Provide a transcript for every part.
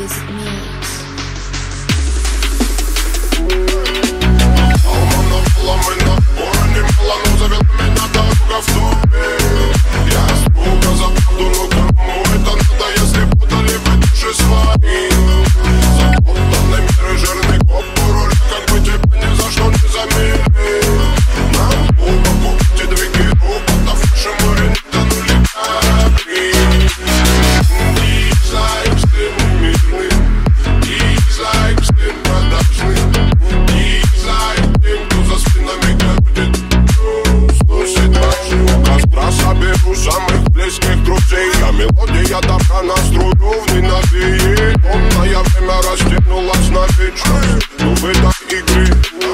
This mix. Алмана поломана, не мало, но завела меня дорога в тупик. Я испуга забуду, но кому это надо, если подали в душе свои. Запутанный мир и жирный коп по рулю, как бы тебя ни за что не заменил. Нам глубоко эти двиги робота, в нашем море не тонули корабли. Дизлайк, стым мирный, дизлайк, стым продажный, дизлайк, тем, кто за спинами крутит. Слушай, даже у костра соберу самых близких друзей. Я мелодия добра настрою в ненавии. Полное время растянулась на вечность. Ну вы до игры.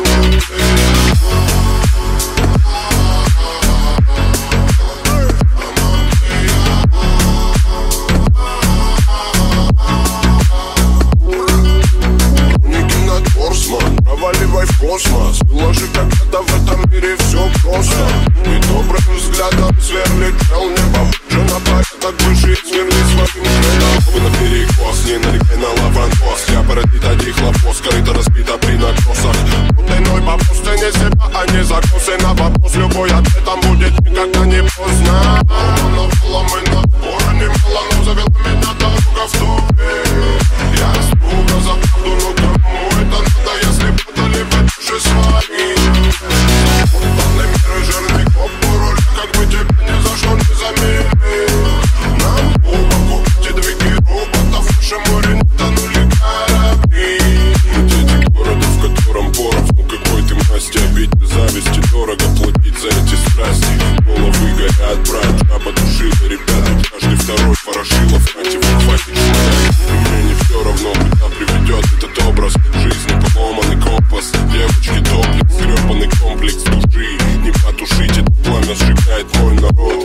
Проваливай в космос, выложи когда в этом мире все просто. И добрым взглядом сверлит чел небо. Уже на порядок выше сверли своим челом. Вы на перекос, не налегай на лаванкос. Я породит один хлопос, корыто разбита при накосах. Путайной по пустыне себя, а не закосы. На вопрос любой ответом будет никогда не поздно. Она поломана, пора немало, но завела меня дорога в тупик. Я испуга забуду, но кому это надо, если подали в душе свои. Запутанный мир и жирный коп по рулю, как бы тебя ни за что не заменил. Нам глубоко эти двиги роботов, в нашем море не тонули корабли. Мы дети города, в котором поровну, какой ты масти. Обидеть зависти, дорого платить за эти страсти. Головы горят, брат, жаба душила. Ребята, каждый второй ворошилов, мать его, хватит шмалять. И мне не все равно, куда приведет этот образ жизни. Поломанный компас, девочки топлик, сгребанный комплекс души. Не потушить это пламя, сжигает мой народ.